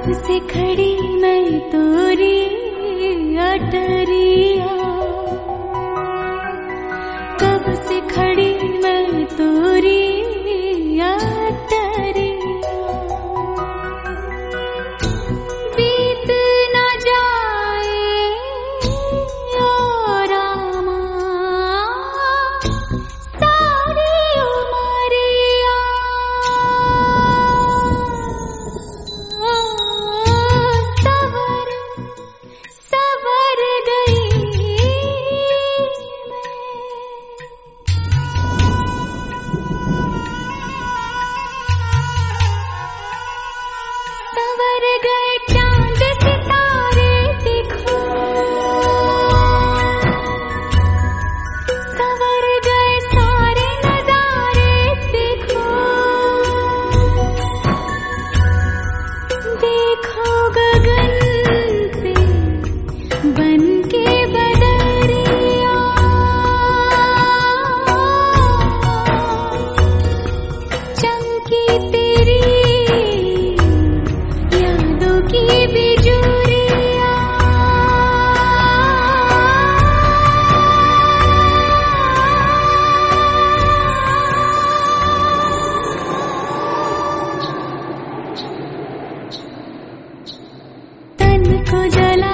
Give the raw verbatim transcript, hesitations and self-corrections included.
कब से खड़ी मैं तोरी अटरिया, कब से खड़ी मैं तोरी अटरिया। बीत न जाए ओ रामा सारी उमरिया, सवर सवर गई मैं। सवर गए चांद सितारे देखो, सवर गए सारे नजारे देखो, देखो गगन पे बन के बदरिया, चमकी तेरी यादों की बिजुरिया। तन को जला